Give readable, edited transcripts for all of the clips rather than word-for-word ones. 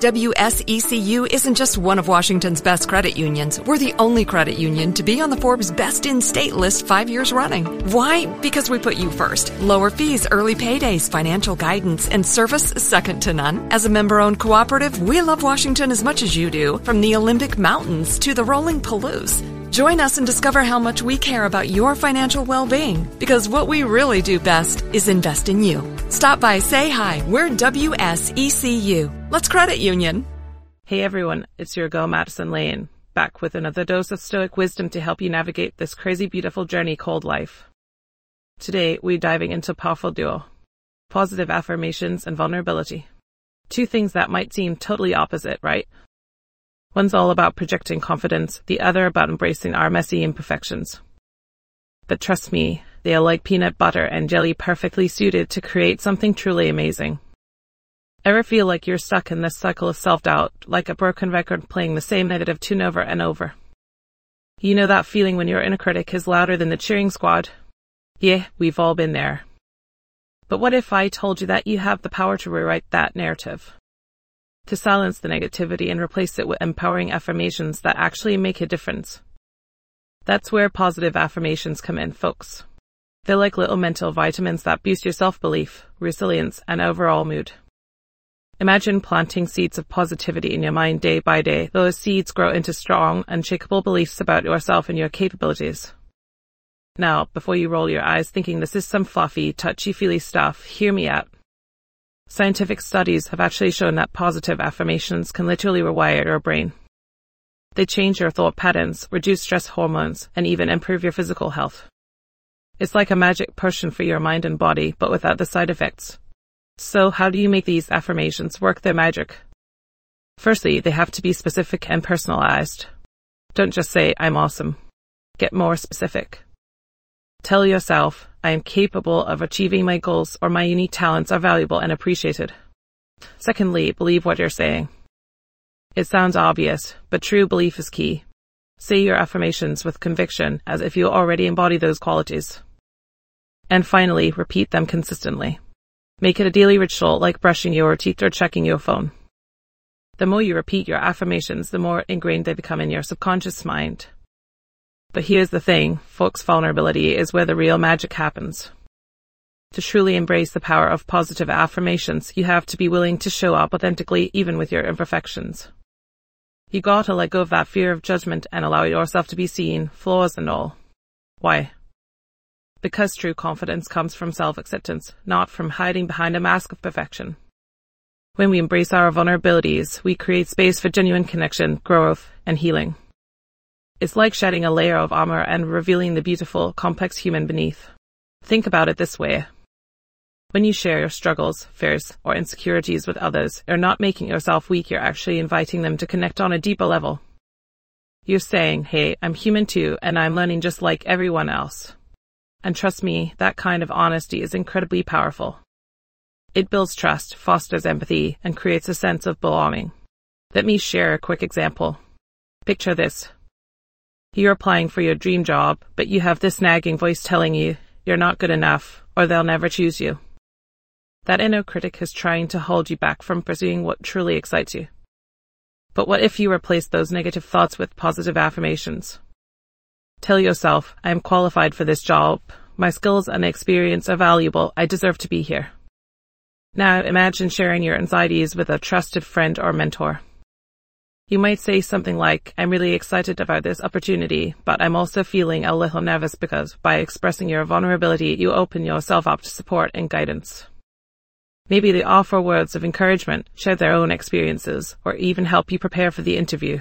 WSECU isn't just one of Washington's best credit unions. We're the only credit union to be on the Forbes Best in State list 5 years running. Why? Because we put you first. Lower fees, early paydays, financial guidance, and service second to none. As a member-owned cooperative, we love Washington as much as you do, from the Olympic Mountains to the rolling Palouse. Join us and discover how much we care about your financial well-being, because what we really do best is invest in you. Stop by, say hi. We're WSECU. Let's credit union. Hey everyone, it's your girl Madison Lane, back with another dose of stoic wisdom to help you navigate this crazy beautiful journey called life. Today, we're diving into a powerful duo: positive affirmations and vulnerability. Two things that might seem totally opposite, right? One's all about projecting confidence, the other about embracing our messy imperfections. But trust me, they are like peanut butter and jelly, perfectly suited to create something truly amazing. Ever feel like you're stuck in this cycle of self-doubt, like a broken record playing the same negative tune over and over? You know that feeling when your inner critic is louder than the cheering squad? Yeah, we've all been there. But what if I told you that you have the power to rewrite that narrative? To silence the negativity and replace it with empowering affirmations that actually make a difference. That's where positive affirmations come in, folks. They're like little mental vitamins that boost your self-belief, resilience, and overall mood. Imagine planting seeds of positivity in your mind day by day. Those seeds grow into strong, unshakable beliefs about yourself and your capabilities. Now, before you roll your eyes thinking this is some fluffy, touchy-feely stuff, hear me out. Scientific studies have actually shown that positive affirmations can literally rewire your brain. They change your thought patterns, reduce stress hormones, and even improve your physical health. It's like a magic potion for your mind and body, but without the side effects. So how do you make these affirmations work their magic? Firstly, they have to be specific and personalized. Don't just say, "I'm awesome." Get more specific. Tell yourself, "I am capable of achieving my goals," or "my unique talents are valuable and appreciated." Secondly, believe what you're saying. It sounds obvious, but true belief is key. Say your affirmations with conviction, as if you already embody those qualities. And finally, repeat them consistently. Make it a daily ritual, like brushing your teeth or checking your phone. The more you repeat your affirmations, the more ingrained they become in your subconscious mind. But here's the thing, folks, vulnerability is where the real magic happens. To truly embrace the power of positive affirmations, you have to be willing to show up authentically, even with your imperfections. You gotta let go of that fear of judgment and allow yourself to be seen, flaws and all. Why? Because true confidence comes from self-acceptance, not from hiding behind a mask of perfection. When we embrace our vulnerabilities, we create space for genuine connection, growth, and healing. It's like shedding a layer of armor and revealing the beautiful, complex human beneath. Think about it this way. When you share your struggles, fears, or insecurities with others, you're not making yourself weak, you're actually inviting them to connect on a deeper level. You're saying, "Hey, I'm human too, and I'm learning just like everyone else." And trust me, that kind of honesty is incredibly powerful. It builds trust, fosters empathy, and creates a sense of belonging. Let me share a quick example. Picture this. You're applying for your dream job, but you have this nagging voice telling you you're not good enough, or they'll never choose you. That inner critic is trying to hold you back from pursuing what truly excites you. But what if you replace those negative thoughts with positive affirmations? Tell yourself, "I am qualified for this job. My skills and experience are valuable. I deserve to be here." Now imagine sharing your anxieties with a trusted friend or mentor. You might say something like, "I'm really excited about this opportunity, but I'm also feeling a little nervous," because by expressing your vulnerability, you open yourself up to support and guidance. Maybe they offer words of encouragement, share their own experiences, or even help you prepare for the interview.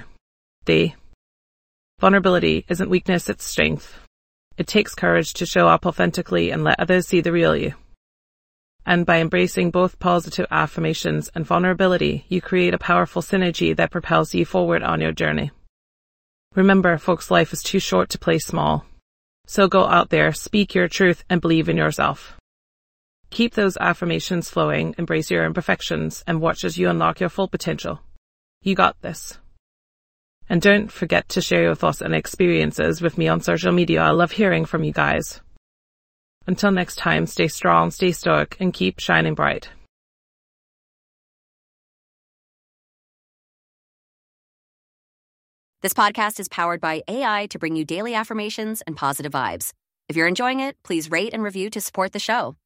Vulnerability isn't weakness, it's strength. It takes courage to show up authentically and let others see the real you. And by embracing both positive affirmations and vulnerability, you create a powerful synergy that propels you forward on your journey. Remember, folks, life is too short to play small. So go out there, speak your truth, and believe in yourself. Keep those affirmations flowing, embrace your imperfections, and watch as you unlock your full potential. You got this. And don't forget to share your thoughts and experiences with me on social media. I love hearing from you guys. Until next time, stay strong, stay stoic, and keep shining bright. This podcast is powered by AI to bring you daily affirmations and positive vibes. If you're enjoying it, please rate and review to support the show.